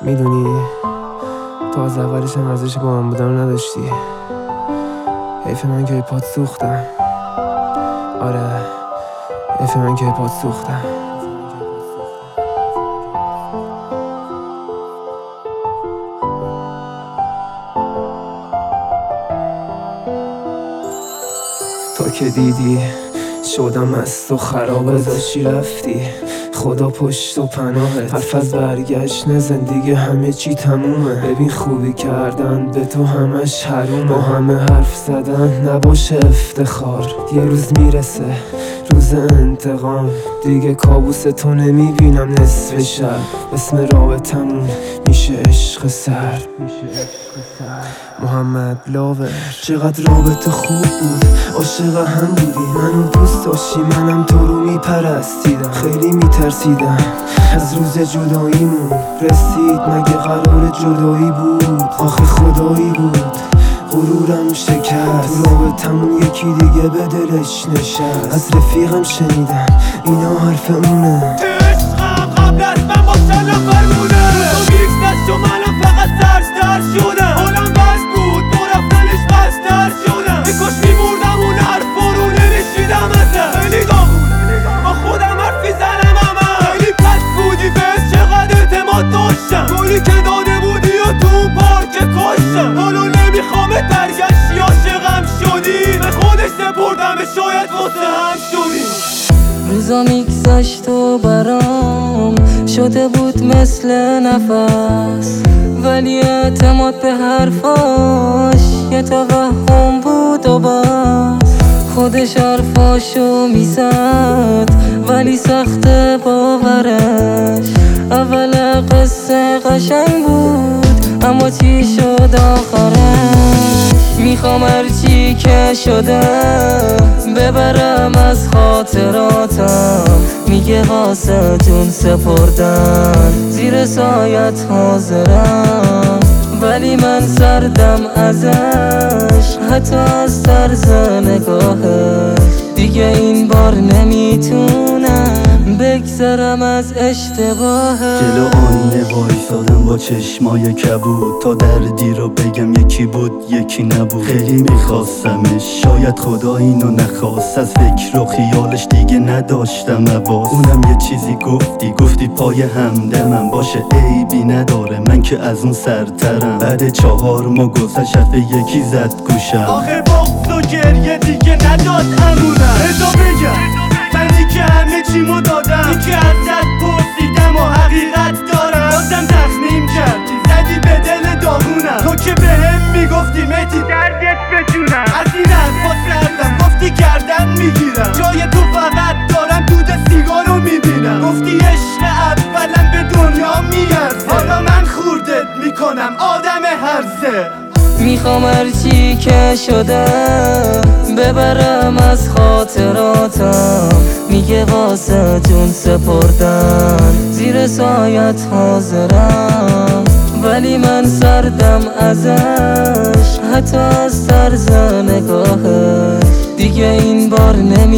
میدونی تو از اولش هم ارزش با من بودن نداشتی. حیف من که پات سوختم. آره حیف من که پات سوختم. تا که دیدی شدم از تو خراب، داشتی رفتی خدا پشت و پناهت. حرف از برگشت زندگی همه چی تمومه. ببین خوبی کردن به تو همش حرومه. با همه حرف زدن نباشه افتخار. یه روز میرسه روز انتقام، دیگه کابوس تو نمیبینم نصف شب. اسم رابطمون میشه عشق سر. محمد لاور چقدر رابطه خوب بود، عاشق هم بودی، منو دوست داشتی، منم تو رو میپرستیدم. خیلی میترسیدم از روز جداییمون رسید، مگه قرار جدایی بود؟ آخه خدایی بود. غرورم شکست، تو رابطمون یکی دیگه به دلش نشست. از رفیقم شنیدم اینا حرف اونه. عشقم قبل از من با سلام فرمونه. تو میگذشت و منم فقط سرشتر شدم. حالم بس بود برفتنش بستر شدم. بکاش میبردم اون حرفا رو نمیشیدم ازم. خیلی داغونه با خودم حرفی زنم خیلی پس بودی، بهت چقدر اعتماد داشتم. گلی که داده بودی و تو اون پارک کاشتم. حالا نمیخوامت برگشتی، عاشقم شدی. به خودش سپردم شاید واسه هم شدی. روزا میگذشت و برام شده بود مثل نفس، ولی اعتماد به حرفاش یه توهم بود و بس. خودش حرفاشو میزد ولی سخت باورش. اول قصه قشنگ بود اما چی شد آخرش؟ میخوام هرچی که شده ببرم از خاطراتم. میگه واسه جون سپردن زیر سایت حاضرم، ولی من سردم ازش حتی از طرز نگاهش. دیگه این بار نمیتونم بگذرم از اشتباهش. جلو آینه وایسادم با چشمای کبود، تا دردی رو بگم یکی بود یکی نبود. خیلی میخواستمش شاید خدا اینو نخواست، از فکر و خیالش دیگه نداشتم حواس. اونم یه چیزی گفتی پای همدمم باشه عیبی نداره، من که از اون سرترم. بعد 4 ماه گذشت یکی زد گوشم. آخه بغض و گریه دیگه نداد امونم. رضا بگم منی که همه چیمو دادم، این که ازت پرسیدم و حقیقت دارم. بازم تخمیم کردی زدی به دل داغونم. تو که بهم میگفتی مهدی دردت بدونم. از این حرفا سردم گفتی گردن میگیرم. جای تو فقط دارم دود سیگارو میبینم. گفتی عشق اولم به دنیا میارزه، حالا من خوردت میکنم آدم هرزه. میخوام هرچی که شده ببرم از خاطراتم. میگه واسه جون سپردن زیر سایت حاضرم، ولی من سردم ازش حتی از طرز نگاهش. دیگه این بار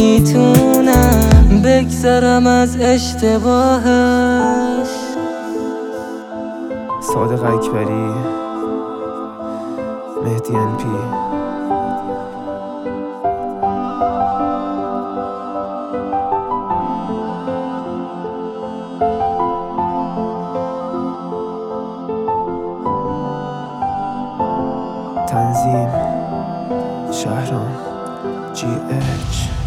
نمیتونم بگذرم از اشتباهش. صادق اکبری، مهدی NP. تنظیم شهرام GH.